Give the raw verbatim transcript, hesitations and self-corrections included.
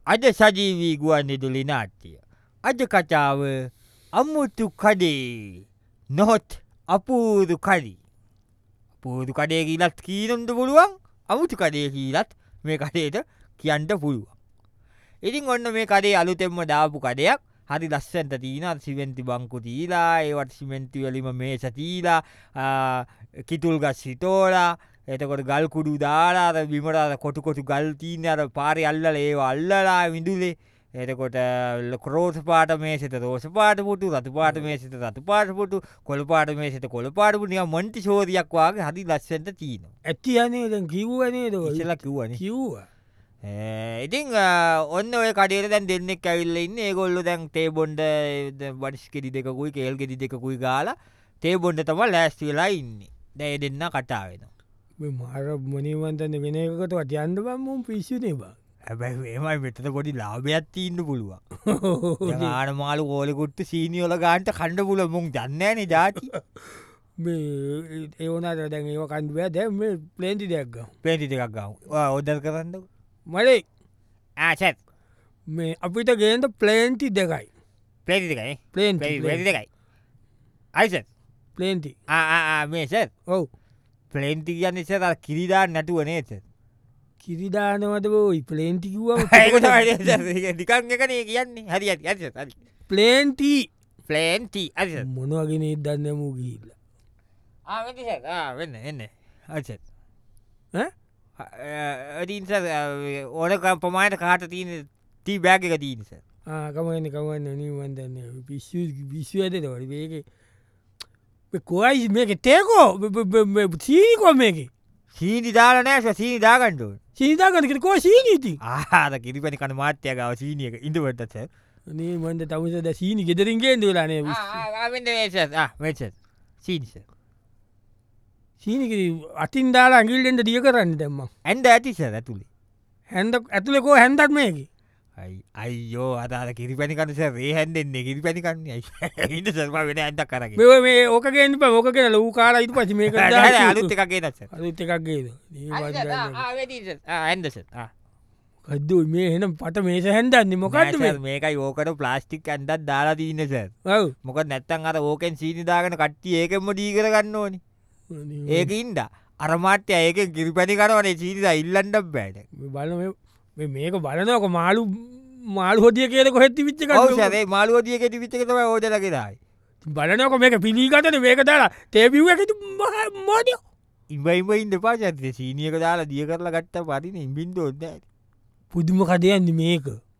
අද සජීවී ගුවන්විදුලි නාට්‍ය. අද කතාව අමුතු කඩේ නොහොත් අපූරු කඩි. අපූරු කඩේ කියලත් කීනොන්ද පුළුවන් අමුතු කඩේ කියලත් මේ කඩේට කියන්න පුළුවන්. ඉතින් ඔන්න මේ කඩේ අලුතෙන්ම දාපු කඩයක් හරි ලස්සන්ට තිීන සිවෙන්ති බංකු තීලා ඒවට සිමෙන්ති වලිම මේස තීලා කිතුල් ගස් හිතෝලා එතකොට ගල් කුඩු දාලාද විමරාද කොටුකොටු ගල් තීන අර පාරි අල්ලල ඒවා අල්ලලා විදුලේ එතකොට ක්‍රෝස පාට මේසට රෝස පාට පුටු රතු පාට මේසට රතු පාට පුටු කොළ පාට මේසට කොළ පාටපු නික මොන්ටි ශෝධයක් වගේ හරි ලස්සන්ට තිීන ඇති අනේ දැන් කිව්වනේ ද ඉසල කිව්වන කිව්වා ඉතින් ඔන්න ඔය කඩේට දැන් දෙන්නෙක් ඇවිල්ල ඉන්න ඒගොල්ල දැන් තේබොන්ඩ බඩිස් කෙඩි දෙකුයි කේල් ගෙඩි දෙකුයි ගාලා තේබොන්ඩ තම ලෑස්ති වෙලා ඉන්න දැය දෙන්න කටාවෙන මාර මනිවන්තන්න වෙන එකකට අටයන්ද බම්මුම් පිස්සුනේ බා ඇබැයි ඒමයි මෙතත පොඩි ලාභයක්ත් ඉන්න පුළුවන් ආන මාලු කෝලකුට්ට සීනියෝල ගාන්ට කණ්ඩ පුල මුං දන්නෑන ජාති ඒවනට දැන් ඒව කණ්ඩුවෑ දැ මේ ප්ලේන්ටි දෙයක් ගම් පේටි දෙකක් ගව ඔදල් කරන්න මලේ ආසත් මේ අපිට ගේන්ට ප්ලේන්ටි දෙකයි පේටි දෙකයි ප්ලේන් වැඩි දෙකයි අයිසත් ප්ලේන්ටි මේස ඔව් පලේන්ටි කියන්න ඉසර කිරිදා නැටුව නේත කිරිදානවද බෝයි ප්ලේන්ටිකිව ඩිකන් එකනේ කියන්නේ හරි ඇ හරි ප්ලේන්ටී පලේන්ටි අ මොනවගෙන දන්න මූ ගිල්ල වෙන්න එන්න අසත් ඩීන්ස ඕනක පමායට කාට තියන තී බෑග එක දීනිස ආකමන්න කවන්න නවන්දන්න පිස්සු විශ්ව ඇත වඩ වේගේ කොයි මේක තේකෝ සීනිකො මේක සීනි දාල නෑස සීනි දාගණ්ඩුව සීනිදාගනකට කෝ සීනීති ආද කිරිපනි කන මාත්‍යයගාව සීනියක ඉඳවටස නේ මන්ද තමුසද සීනි ගෙදරින්ගේ දලානේ වෙච සීනිස සීනික අතින් දාලා ඇගිල්ලෙන්ට දිය කරන්න දෙම්ම ඇන්ඩ ඇතිස ඇතුළි හැන්ද ඇතුලකෝ හැන්දත් මේක අයියෝ අදාද කිරිපැනි කනස රේ හැන්දෙන්නේ කිරිපැනි කන්නේ ඉට සර්ම වෙන ඇන්ට කරග මේ ඕකගෙන් ඕක කියලා ලූ කාලා ඉතු පසි මේක අලුත් එකගේ දස අලුත් එකක්ගේද ඇන්දස කද්දු මේ එනම් පට මේස හැන්දන්නේ මොකක්ද මේකයි ඕකට ප්ලාස්ටික් ඇන්දත් දාලා දීන්නස මොක නැත්තන් අර ඕකෙන් සීනිදාගන කට්ටිය ඒකෙම ඩීකර ගන්න ඕනි ඒක ඉන්ඩ අරමාට්‍ය ඒක කිරිපැණි කරවනේ සීනිද ඉල්ලන්ඩ බෑට බල මේක බලනක මාලු මාළු හොදිය කියල කොහෙත්ති විච්ච ේ මාළුවදිය කෙති විච්චකතම ඕදලගෙනයි බලනක මේක පිළිගතන මේක දාලා තේබිව ඇති මෝඩිය ඉබයිම ඉන්ද පාචත්ය සීනියක දාලා දිය කරලා ගට්ට පරින ඉබින්ද ඔොද පුදුම කදයන්න මේක